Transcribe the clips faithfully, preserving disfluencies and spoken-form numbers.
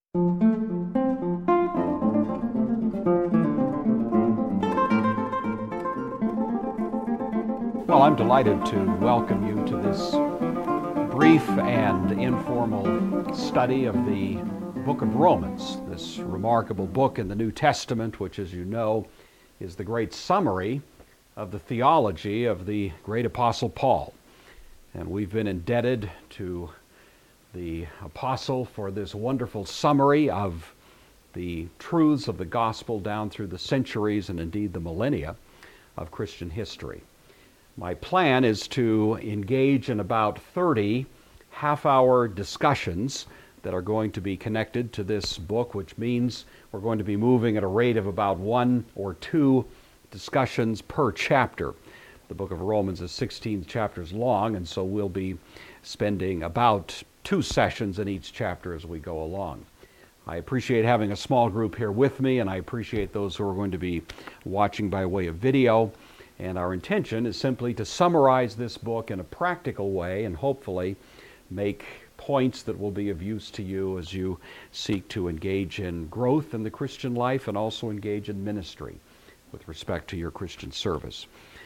Well, I'm delighted to welcome you to this brief and informal study of the book of Romans, this remarkable book in the New Testament, which, as you know, is the great summary of the theology of the great Apostle Paul. And we've been indebted to the Apostle for this wonderful summary of the truths of the gospel down through the centuries and indeed the millennia of Christian history. My plan is to engage in about thirty half-hour discussions that are going to be connected to this book, which means we're going to be moving at a rate of about one or two discussions per chapter. The book of Romans is sixteen chapters long, and so we'll be spending about two sessions in each chapter as we go along. I appreciate having a small group here with me, and I appreciate those who are going to be watching by way of video. And our intention is simply to summarize this book in a practical way and hopefully make points that will be of use to you as you seek to engage in growth in the Christian life and also engage in ministry with respect to your Christian service.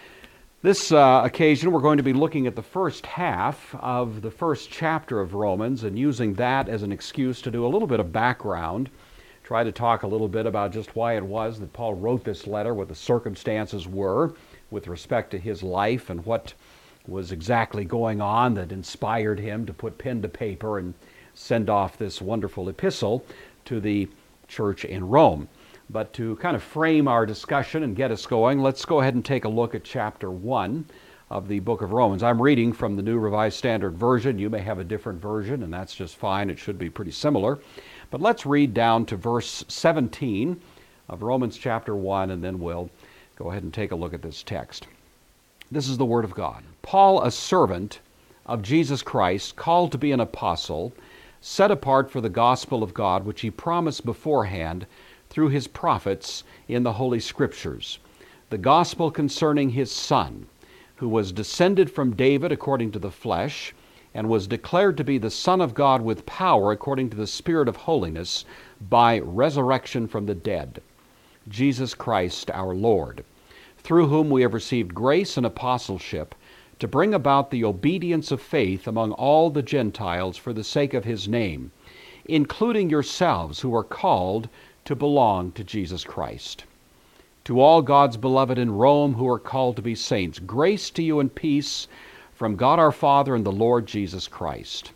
This uh, occasion, we're going to be looking at the first half of the first chapter of Romans and using that as an excuse to do a little bit of background, try to talk a little bit about just why it was that Paul wrote this letter, what the circumstances were with respect to his life and what was exactly going on that inspired him to put pen to paper and send off this wonderful epistle to the church in Rome. But to kind of frame our discussion and get us going, let's go ahead and take a look at chapter one of the book of Romans. I'm reading from the New Revised Standard Version. You may have a different version, and that's just fine. It should be pretty similar. But let's read down to verse seventeen of Romans chapter one, and then we'll go ahead and take a look at this text. This is the Word of God. Paul, a servant of Jesus Christ, called to be an apostle, set apart for the gospel of God, which he promised beforehand through his prophets in the Holy Scriptures, the gospel concerning his Son, who was descended from David according to the flesh, and was declared to be the Son of God with power according to the Spirit of holiness by resurrection from the dead, Jesus Christ our Lord, through whom we have received grace and apostleship to bring about the obedience of faith among all the Gentiles for the sake of his name, including yourselves who are called to belong to Jesus Christ. To all God's beloved in Rome who are called to be saints, grace to you and peace from God our Father and the Lord Jesus Christ.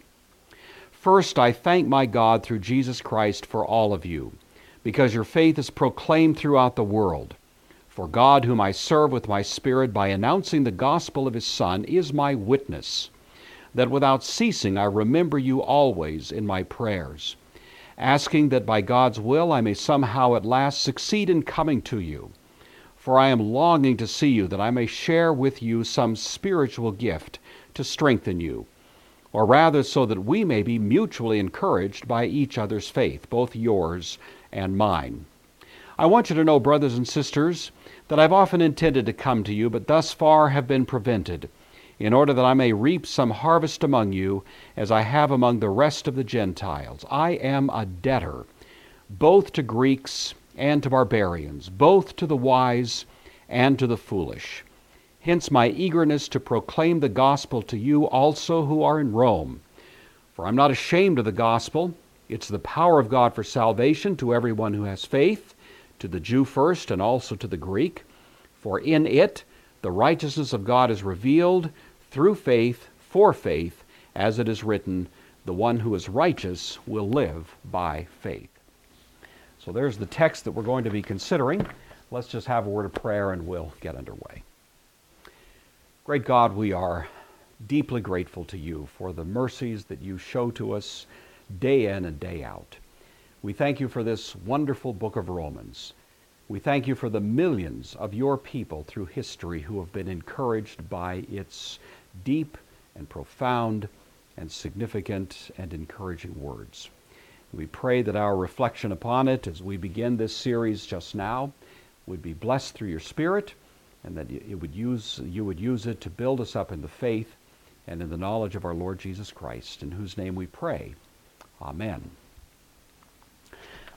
First, I thank my God through Jesus Christ for all of you, because your faith is proclaimed throughout the world. For God, whom I serve with my Spirit by announcing the gospel of his Son, is my witness, that without ceasing I remember you always in my prayers, asking that by God's will I may somehow at last succeed in coming to you. For I am longing to see you, that I may share with you some spiritual gift to strengthen you, or rather so that we may be mutually encouraged by each other's faith, both yours and mine. I want you to know, brothers and sisters, that I've often intended to come to you, but thus far have been prevented, in order that I may reap some harvest among you, as I have among the rest of the Gentiles. I am a debtor, both to Greeks and to barbarians, both to the wise and to the foolish. Hence my eagerness to proclaim the gospel to you also who are in Rome. For I'm not ashamed of the gospel. It's the power of God for salvation to everyone who has faith, to the Jew first and also to the Greek. For in it the righteousness of God is revealed through faith, for faith, as it is written, the one who is righteous will live by faith. So there's the text that we're going to be considering. Let's just have a word of prayer and we'll get underway. Great God, we are deeply grateful to you for the mercies that you show to us day in and day out. We thank you for this wonderful book of Romans. We thank you for the millions of your people through history who have been encouraged by its deep and profound and significant and encouraging words. We pray that our reflection upon it as we begin this series just now would be blessed through your Spirit, and that it would use, you would use it to build us up in the faith and in the knowledge of our Lord Jesus Christ, in whose name we pray. Amen.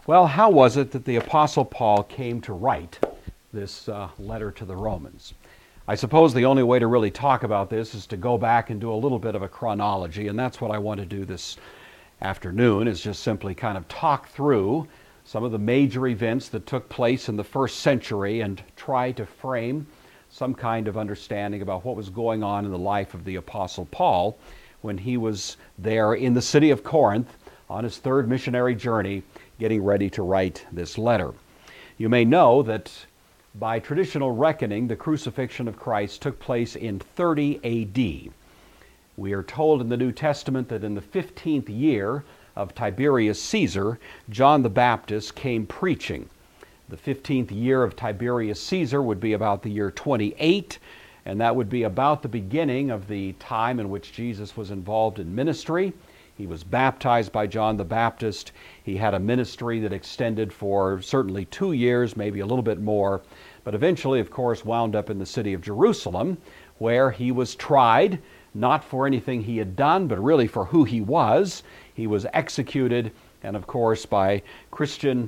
Well, how was it that the Apostle Paul came to write this uh, letter to the Romans? I suppose the only way to really talk about this is to go back and do a little bit of a chronology, and that's what I want to do this afternoon, is just simply kind of talk through some of the major events that took place in the first century and try to frame some kind of understanding about what was going on in the life of the Apostle Paul when he was there in the city of Corinth on his third missionary journey, getting ready to write this letter. You may know that by traditional reckoning, the crucifixion of Christ took place in thirty A D. We are told in the New Testament that in the fifteenth year of Tiberius Caesar, John the Baptist came preaching. The fifteenth year of Tiberius Caesar would be about the year twenty-eight, and that would be about the beginning of the time in which Jesus was involved in ministry. He was baptized by John the Baptist. He had a ministry that extended for certainly two years, maybe a little bit more, but eventually, of course, wound up in the city of Jerusalem, where he was tried, not for anything he had done, but really for who he was. He was executed, and of course, by Christian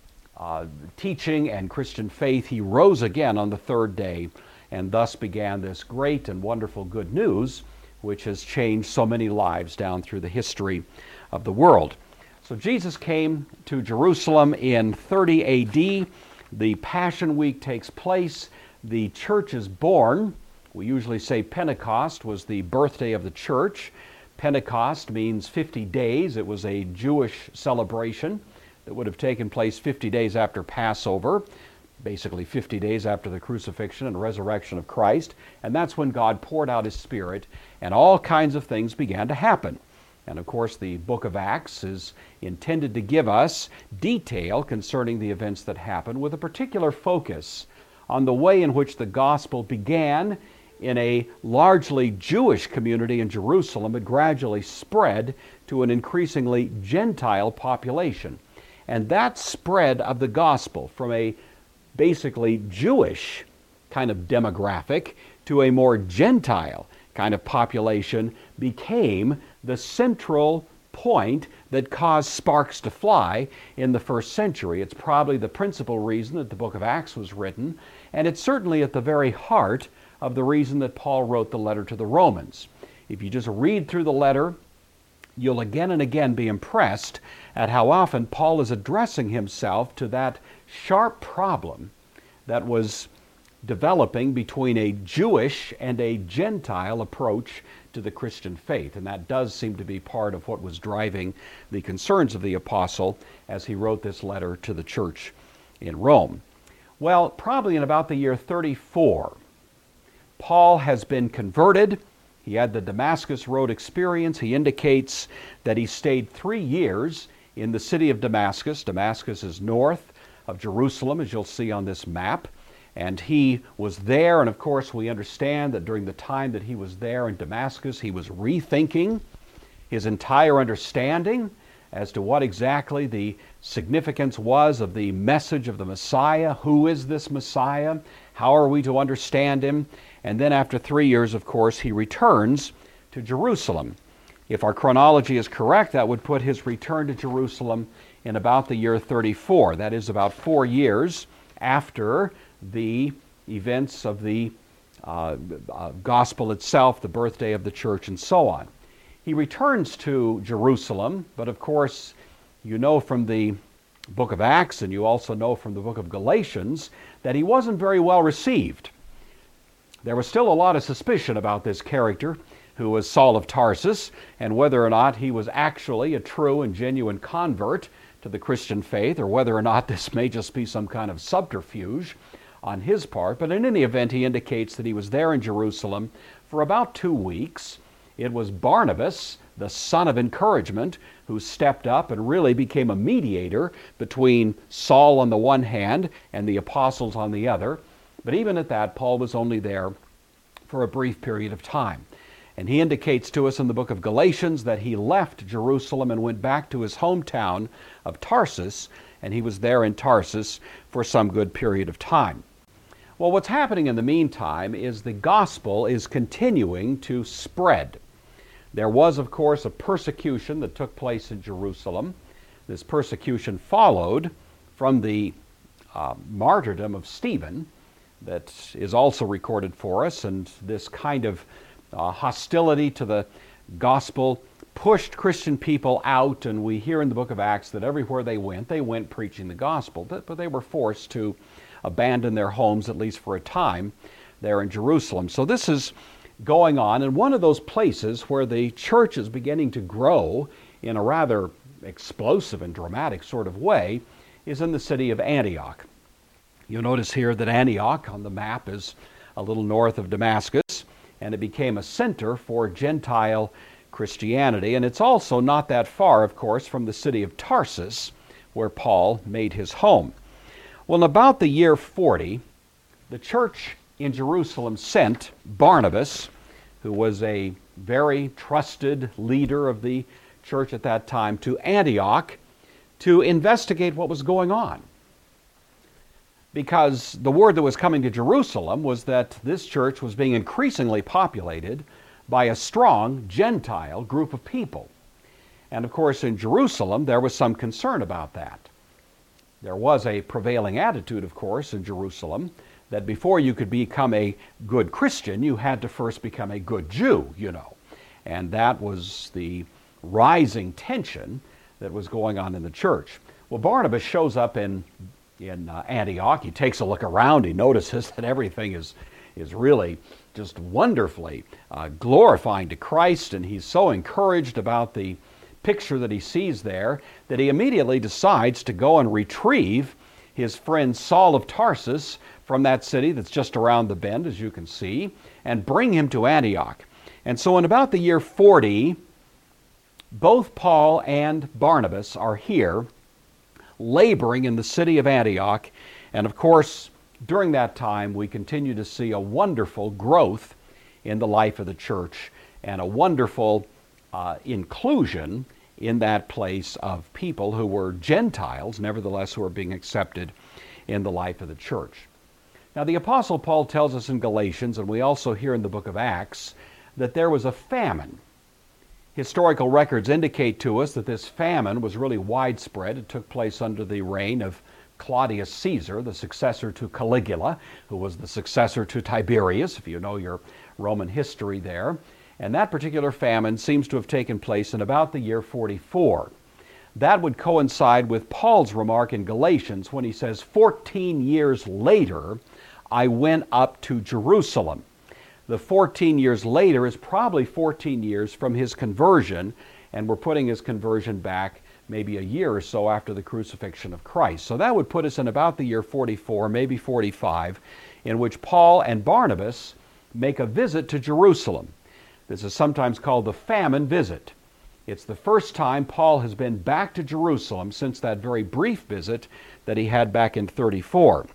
uh, teaching and Christian faith, he rose again on the third day, and thus began this great and wonderful good news, which has changed so many lives down through the history of the world. So Jesus came to Jerusalem in thirty A D. The Passion Week takes place. The church is born. We usually say Pentecost was the birthday of the church. Pentecost means fifty days. It was a Jewish celebration that would have taken place fifty days after Passover, basically fifty days after the crucifixion and resurrection of Christ. And that's when God poured out His Spirit, and all kinds of things began to happen. And of course, the book of Acts is intended to give us detail concerning the events that happened, with a particular focus on the way in which the gospel began in a largely Jewish community in Jerusalem. It gradually spread to an increasingly Gentile population. And that spread of the gospel from a basically Jewish kind of demographic to a more Gentile kind of population became the central point that caused sparks to fly in the first century. It's probably the principal reason that the book of Acts was written, and it's certainly at the very heart of the reason that Paul wrote the letter to the Romans. If you just read through the letter, you'll again and again be impressed at how often Paul is addressing himself to that sharp problem that was developing between a Jewish and a Gentile approach to the Christian faith. And that does seem to be part of what was driving the concerns of the apostle as he wrote this letter to the church in Rome. Well, probably in about the year thirty-four, Paul has been converted. He had the Damascus Road experience. He indicates that he stayed three years in the city of Damascus. Damascus is north of Jerusalem, as you'll see on this map. And he was there, and of course we understand that during the time that he was there in Damascus, he was rethinking his entire understanding as to what exactly the significance was of the message of the Messiah. Who is this Messiah? How are we to understand him? And then after three years, of course, he returns to Jerusalem. If our chronology is correct, that would put his return to Jerusalem in about the year thirty-four. That is about four years after the events of the uh, uh, gospel itself, the birthday of the church, and so on. He returns to Jerusalem, but of course, you know from the book of Acts, and you also know from the book of Galatians, that he wasn't very well received. There was still a lot of suspicion about this character who was Saul of Tarsus, and whether or not he was actually a true and genuine convert to the Christian faith, or whether or not this may just be some kind of subterfuge on his part. But in any event, he indicates that he was there in Jerusalem for about two weeks. It was Barnabas, the son of encouragement, who stepped up and really became a mediator between Saul on the one hand and the apostles on the other. But even at that, Paul was only there for a brief period of time. And he indicates to us in the book of Galatians that he left Jerusalem and went back to his hometown of Tarsus, and he was there in Tarsus for some good period of time. Well, what's happening in the meantime is the gospel is continuing to spread. There was, of course, a persecution that took place in Jerusalem. This persecution followed from the uh, martyrdom of Stephen that is also recorded for us, and this kind of uh, hostility to the gospel pushed Christian people out, and we hear in the book of Acts that everywhere they went, they went preaching the gospel, but, but they were forced to abandon their homes, at least for a time, there in Jerusalem. So this is going on, and one of those places where the church is beginning to grow in a rather explosive and dramatic sort of way is in the city of Antioch. You'll notice here that Antioch on the map is a little north of Damascus, and it became a center for Gentile Christianity. And it's also not that far, of course, from the city of Tarsus, where Paul made his home. Well, in about the year forty, the church in Jerusalem sent Barnabas, who was a very trusted leader of the church at that time, to Antioch to investigate what was going on. Because the word that was coming to Jerusalem was that this church was being increasingly populated by a strong Gentile group of people. And of course, in Jerusalem, there was some concern about that. There was a prevailing attitude, of course, in Jerusalem, that before you could become a good Christian, you had to first become a good Jew, you know. And that was the rising tension that was going on in the church. Well, Barnabas shows up in, in uh, Antioch. He takes a look around. He notices that everything is, is really just wonderfully uh, glorifying to Christ, and he's so encouraged about the picture that he sees there that he immediately decides to go and retrieve his friend Saul of Tarsus from that city that's just around the bend, as you can see, and bring him to Antioch. And so in about the year forty, both Paul and Barnabas are here laboring in the city of Antioch. And of course, during that time, we continue to see a wonderful growth in the life of the church and a wonderful uh, inclusion in that place of people who were Gentiles, nevertheless, who were being accepted in the life of the church. Now, the Apostle Paul tells us in Galatians, and we also hear in the book of Acts, that there was a famine. Historical records indicate to us that this famine was really widespread. It took place under the reign of Claudius Caesar, the successor to Caligula, who was the successor to Tiberius, if you know your Roman history there. And that particular famine seems to have taken place in about the year forty-four. That would coincide with Paul's remark in Galatians when he says, fourteen years later, I went up to Jerusalem. The fourteen years later is probably fourteen years from his conversion, and we're putting his conversion back maybe a year or so after the crucifixion of Christ. So that would put us in about the year forty-four, maybe forty-five, in which Paul and Barnabas make a visit to Jerusalem. This is sometimes called the famine visit. It's the first time Paul has been back to Jerusalem since that very brief visit that he had back in thirty-four.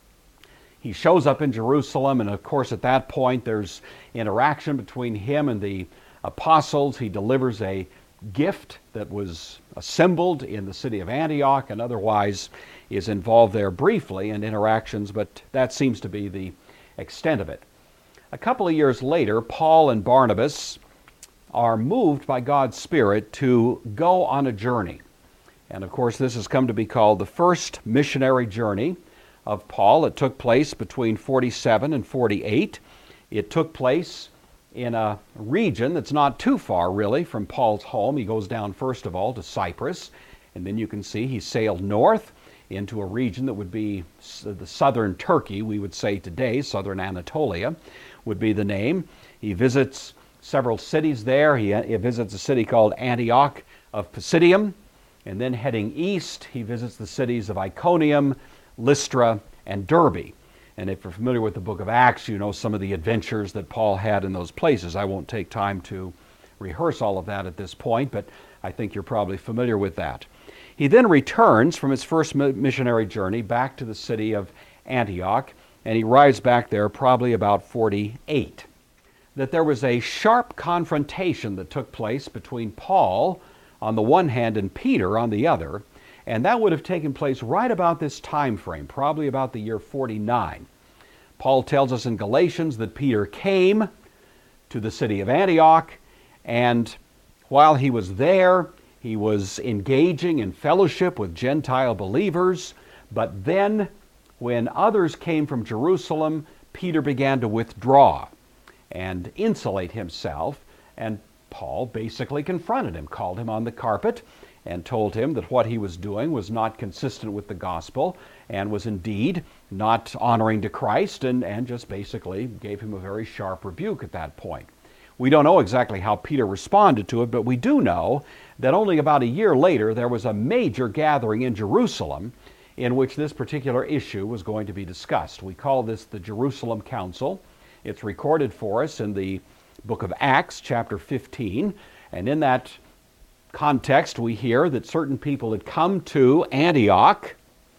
He shows up in Jerusalem, and of course at that point there's interaction between him and the apostles. He delivers a gift that was assembled in the city of Antioch and otherwise is involved there briefly in interactions, but that seems to be the extent of it. A couple of years later, Paul and Barnabas are moved by God's Spirit to go on a journey. And of course, this has come to be called the first missionary journey of Paul. It took place between forty-seven and forty-eight. It took place in a region that's not too far, really, from Paul's home. He goes down, first of all, to Cyprus, and then you can see he sailed north into a region that would be the southern Turkey, we would say today, southern Anatolia would be the name. He visits several cities there. He, he visits a city called Antioch of Pisidium, and then heading east, he visits the cities of Iconium, Lystra, and Derbe. And if you're familiar with the book of Acts, you know some of the adventures that Paul had in those places. I won't take time to rehearse all of that at this point, but I think you're probably familiar with that. He then returns from his first missionary journey back to the city of Antioch, and he arrives back there probably about forty-eight. That there was a sharp confrontation that took place between Paul on the one hand and Peter on the other, and that would have taken place right about this time frame, probably about the year forty-nine. Paul tells us in Galatians that Peter came to the city of Antioch, and while he was there, He was engaging in fellowship with Gentile believers, but then when others came from Jerusalem, Peter began to withdraw and insulate himself, and Paul basically confronted him, called him on the carpet, and told him that what he was doing was not consistent with the gospel and was indeed not honoring to Christ, and, and just basically gave him a very sharp rebuke at that point. We don't know exactly how Peter responded to it, but we do know that only about a year later there was a major gathering in Jerusalem in which this particular issue was going to be discussed. We call this the Jerusalem Council. It's recorded for us in the book of Acts, chapter fifteen, and in that context we hear that certain people had come to Antioch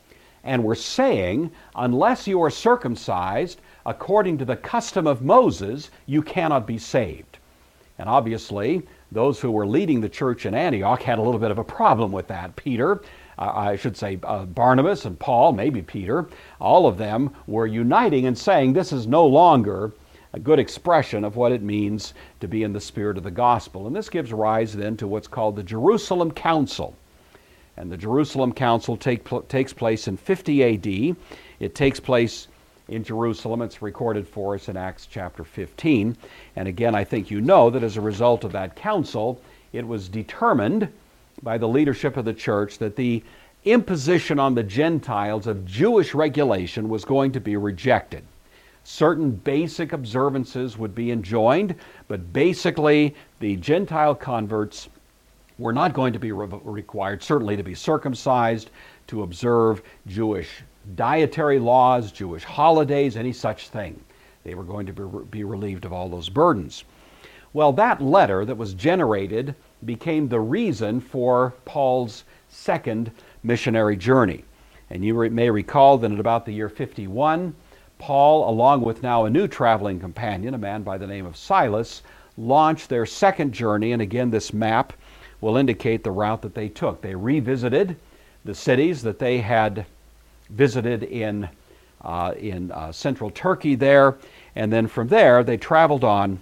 and were saying, unless you are circumcised according to the custom of Moses, you cannot be saved. And obviously, those who were leading the church in Antioch had a little bit of a problem with that. Peter, uh, I should say uh, Barnabas and Paul, maybe Peter, all of them were uniting and saying this is no longer a good expression of what it means to be in the spirit of the gospel. And this gives rise then to what's called the Jerusalem Council. And the Jerusalem Council take, pl- takes place in fifty A D. It takes place in Jerusalem. It's recorded for us in Acts chapter fifteen. And again, I think you know that as a result of that council, it was determined by the leadership of the church that the imposition on the Gentiles of Jewish regulation was going to be rejected. Certain basic observances would be enjoined, but basically the Gentile converts were not going to be re- required, certainly to be circumcised, to observe Jewish dietary laws, Jewish holidays, any such thing. They were going to be, be relieved of all those burdens. Well, that letter that was generated became the reason for Paul's second missionary journey. And you re- may recall that at about the year fifty-one, Paul, along with now a new traveling companion, a man by the name of Silas, launched their second journey. And again, this map will indicate the route that they took. They revisited the cities that they had visited in, uh, in uh, central Turkey there. And then from there, they traveled on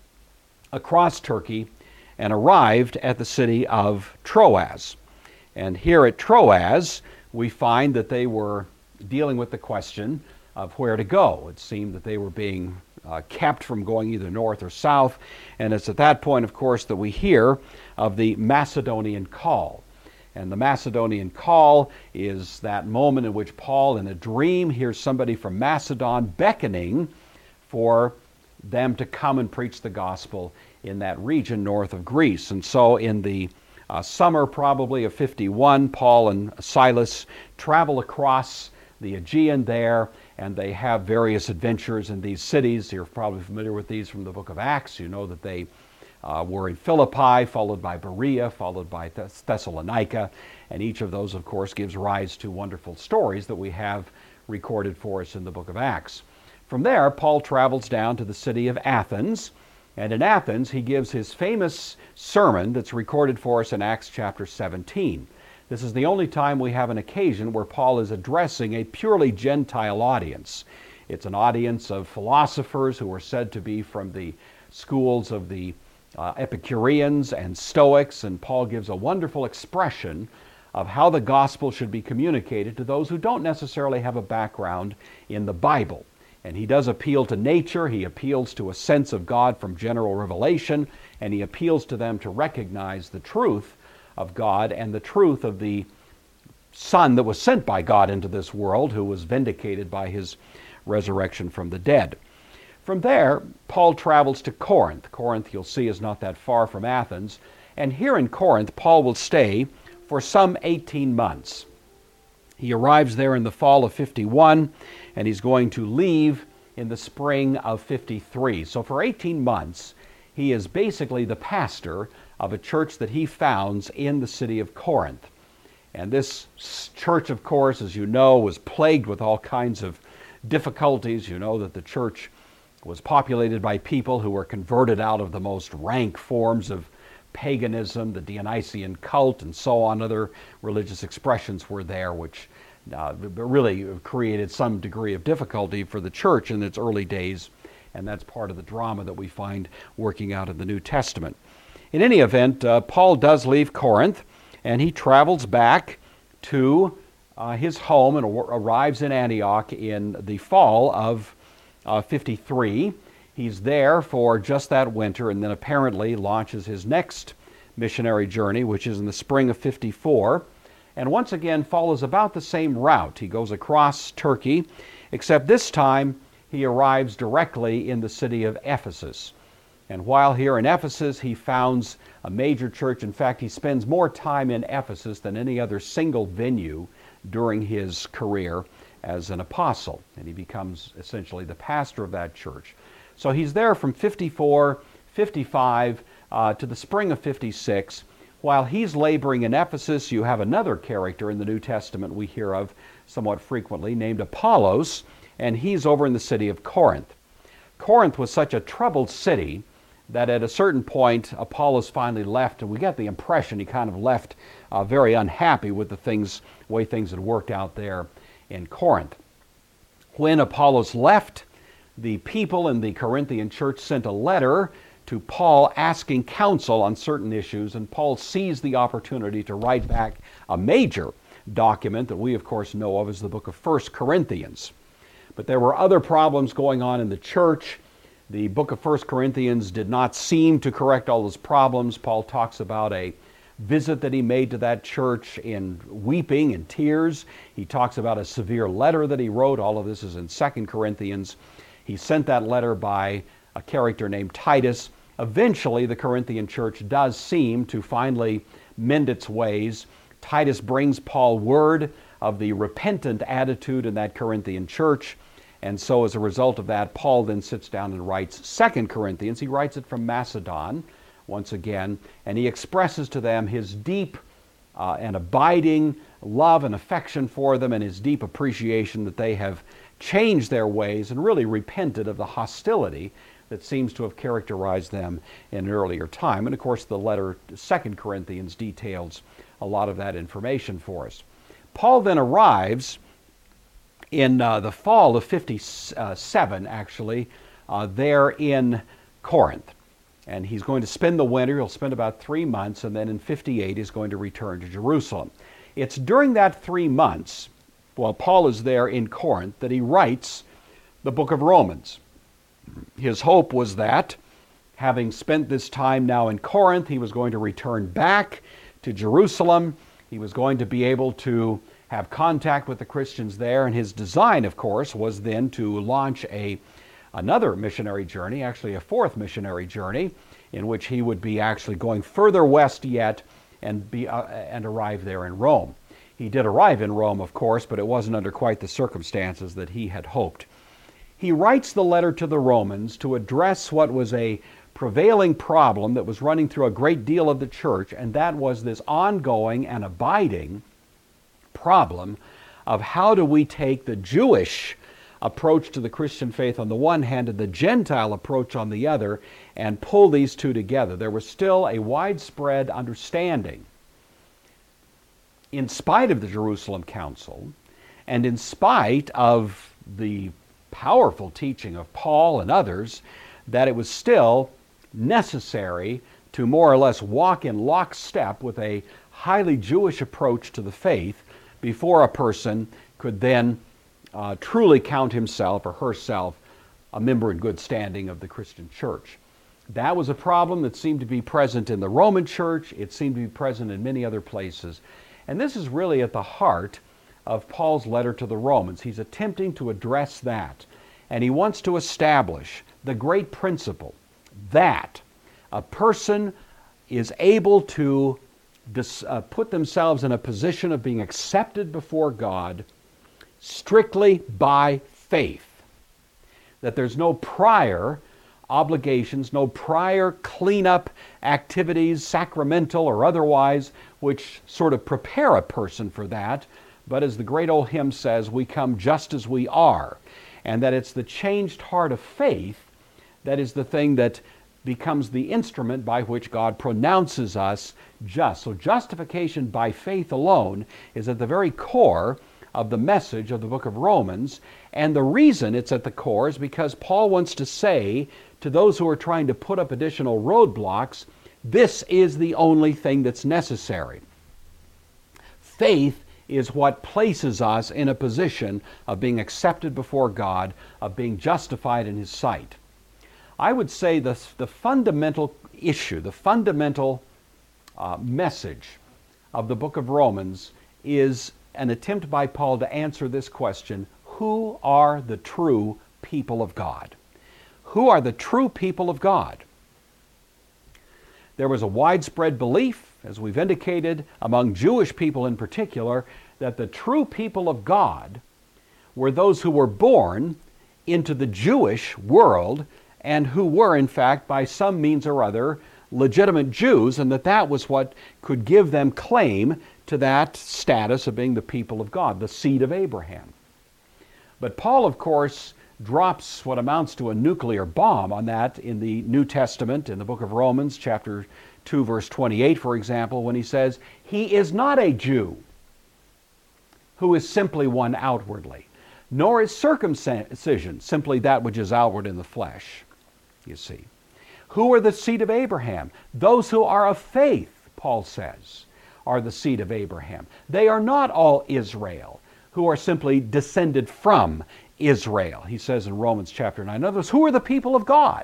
across Turkey and arrived at the city of Troas. And here at Troas, we find that they were dealing with the question of where to go. It seemed that they were being uh, kept from going either north or south, and it's at that point, of course, that we hear of the Macedonian call. And the Macedonian call is that moment in which Paul, in a dream, hears somebody from Macedon beckoning for them to come and preach the gospel in that region north of Greece. And so in the uh, summer probably of fifty-one, Paul and Silas travel across the Aegean there, and they have various adventures in these cities. You're probably familiar with these from the book of Acts. You know that they uh, were in Philippi, followed by Berea, followed by Thess- Thessalonica, and each of those, of course, gives rise to wonderful stories that we have recorded for us in the book of Acts. From there, Paul travels down to the city of Athens, and in Athens he gives his famous sermon that's recorded for us in Acts chapter seventeen. This is the only time we have an occasion where Paul is addressing a purely Gentile audience. It's an audience of philosophers who are said to be from the schools of the uh, Epicureans and Stoics, and Paul gives a wonderful expression of how the gospel should be communicated to those who don't necessarily have a background in the Bible. And he does appeal to nature, he appeals to a sense of God from general revelation, and he appeals to them to recognize the truth of God and the truth of the Son that was sent by God into this world, who was vindicated by his resurrection from the dead. From there, Paul travels to Corinth. Corinth, you'll see, is not that far from Athens. And here in Corinth, Paul will stay for some eighteen months. He arrives there in the fall of fifty-one, and he's going to leave in the spring of fifty-three. So for eighteen months, he is basically the pastor of a church that he founds in the city of Corinth. And this church, of course, as you know, was plagued with all kinds of difficulties. You know that the church was populated by people who were converted out of the most rank forms of paganism, the Dionysian cult, and so on. Other religious expressions were there, which uh, really created some degree of difficulty for the church in its early days, and that's part of the drama that we find working out in the New Testament. In any event, uh, Paul does leave Corinth, and he travels back to uh, his home and arrives in Antioch in the fall of uh, fifty-three. He's there for just that winter, and then apparently launches his next missionary journey, which is in the spring of fifty-four, and once again follows about the same route. He goes across Turkey, except this time he arrives directly in the city of Ephesus. And while here in Ephesus, he founds a major church. In fact, he spends more time in Ephesus than any other single venue during his career as an apostle, and he becomes essentially the pastor of that church. So he's there from fifty-four, fifty-five, uh, to the spring of fifty-six. While he's laboring in Ephesus, you have another character in the New Testament we hear of somewhat frequently, named Apollos, and he's over in the city of Corinth. Corinth was such a troubled city that at a certain point Apollos finally left, and we get the impression he kind of left uh, very unhappy with the things, way things had worked out there in Corinth. When Apollos left, the people in the Corinthian church sent a letter to Paul asking counsel on certain issues, and Paul seized the opportunity to write back a major document that we of course know of as the book of First Corinthians. But there were other problems going on in the church. The book of First Corinthians did not seem to correct all those problems. Paul talks about a visit that he made to that church in weeping and tears. He talks about a severe letter that he wrote. All of this is in Second Corinthians. He sent that letter by a character named Titus. Eventually, the Corinthian church does seem to finally mend its ways. Titus brings Paul word of the repentant attitude in that Corinthian church. And so as a result of that, Paul then sits down and writes Second Corinthians. He writes it from Macedon, once again, and he expresses to them his deep uh, and abiding love and affection for them, and his deep appreciation that they have changed their ways and really repented of the hostility that seems to have characterized them in an earlier time. And of course, the letter to Second Corinthians details a lot of that information for us. Paul then arrives in uh, the fall of fifty-seven, actually, uh, there in Corinth. And he's going to spend the winter. He'll spend about three months, and then in fifty-eight he's going to return to Jerusalem. It's during that three months, while Paul is there in Corinth, that he writes the book of Romans. His hope was that, having spent this time now in Corinth, he was going to return back to Jerusalem. He was going to be able to have contact with the Christians there, and his design, of course, was then to launch a another missionary journey, actually a fourth missionary journey, in which he would be actually going further west yet and be uh, and arrive there in Rome. He did arrive in Rome, of course, but it wasn't under quite the circumstances that he had hoped. He writes the letter to the Romans to address what was a prevailing problem that was running through a great deal of the church, and that was this ongoing and abiding problem of how do we take the Jewish approach to the Christian faith on the one hand and the Gentile approach on the other and pull these two together. There was still a widespread understanding, in spite of the Jerusalem Council and in spite of the powerful teaching of Paul and others, that it was still necessary to more or less walk in lockstep with a highly Jewish approach to the faith before a person could then uh, truly count himself or herself a member in good standing of the Christian church. That was a problem that seemed to be present in the Roman church. It seemed to be present in many other places. And this is really at the heart of Paul's letter to the Romans. He's attempting to address that. And he wants to establish the great principle that a person is able to dis, uh, put themselves in a position of being accepted before God strictly by faith. That there's no prior obligations, no prior cleanup activities, sacramental or otherwise, which sort of prepare a person for that. But as the great old hymn says, we come just as we are. And that it's the changed heart of faith that is the thing that becomes the instrument by which God pronounces us just. So justification by faith alone is at the very core of the message of the book of Romans. And the reason it's at the core is because Paul wants to say to those who are trying to put up additional roadblocks, this is the only thing that's necessary. Faith is what places us in a position of being accepted before God, of being justified in His sight. I would say the, the fundamental issue, the fundamental uh, message of the book of Romans is an attempt by Paul to answer this question: who are the true people of God? Who are the true people of God? There was a widespread belief, as we've indicated, among Jewish people in particular, that the true people of God were those who were born into the Jewish world and who were, in fact, by some means or other, legitimate Jews, and that that was what could give them claim to that status of being the people of God, the seed of Abraham. But Paul, of course, drops what amounts to a nuclear bomb on that in the New Testament, in the book of Romans, chapter two, verse twenty-eight, for example, when he says, "He is not a Jew who is simply one outwardly, nor is circumcision simply that which is outward in the flesh." You see. Who are the seed of Abraham? Those who are of faith, Paul says, are the seed of Abraham. They are not all Israel, who are simply descended from Israel. He says in Romans chapter nine. In other words, who are the people of God?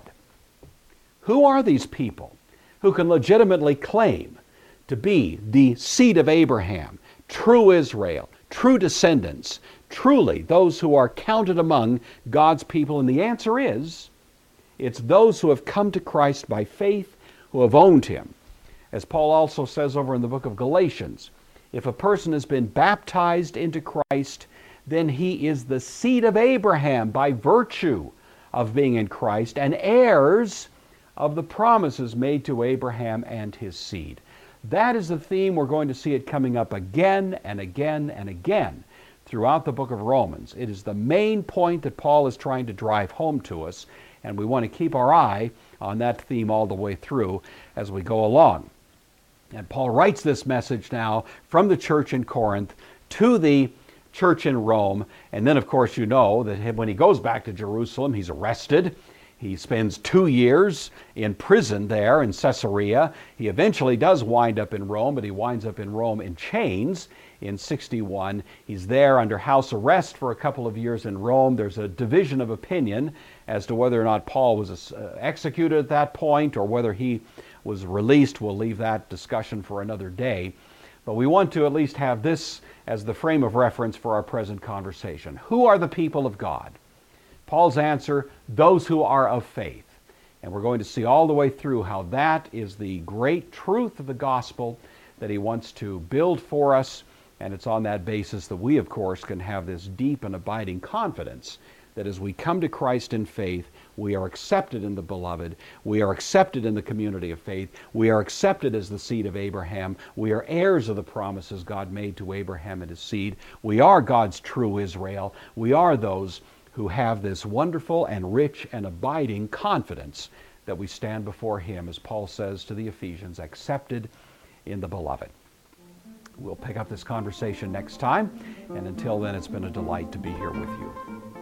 Who are these people who can legitimately claim to be the seed of Abraham, true Israel, true descendants, truly those who are counted among God's people? And the answer is, it's those who have come to Christ by faith, who have owned Him. As Paul also says over in the book of Galatians, if a person has been baptized into Christ, then he is the seed of Abraham by virtue of being in Christ, and heirs of the promises made to Abraham and his seed. That is the theme. We're going to see it coming up again and again and again throughout the book of Romans. It is the main point that Paul is trying to drive home to us, and we want to keep our eye on that theme all the way through as we go along. And Paul writes this message now from the church in Corinth to the church in Rome. And then, of course, you know that when he goes back to Jerusalem, he's arrested. He spends two years in prison there in Caesarea. He eventually does wind up in Rome, but he winds up in Rome in chains in sixty-one. He's there under house arrest for a couple of years in Rome. There's a division of opinion as to whether or not Paul was uh, executed at that point or whether he was released. We'll leave that discussion for another day. But we want to at least have this as the frame of reference for our present conversation. Who are the people of God? Paul's answer, those who are of faith. And we're going to see all the way through how that is the great truth of the gospel that he wants to build for us. And it's on that basis that we, of course, can have this deep and abiding confidence that as we come to Christ in faith, we are accepted in the beloved, we are accepted in the community of faith, we are accepted as the seed of Abraham, we are heirs of the promises God made to Abraham and his seed, we are God's true Israel, we are those who have this wonderful and rich and abiding confidence that we stand before Him, as Paul says to the Ephesians, accepted in the beloved. We'll pick up this conversation next time, and until then, it's been a delight to be here with you.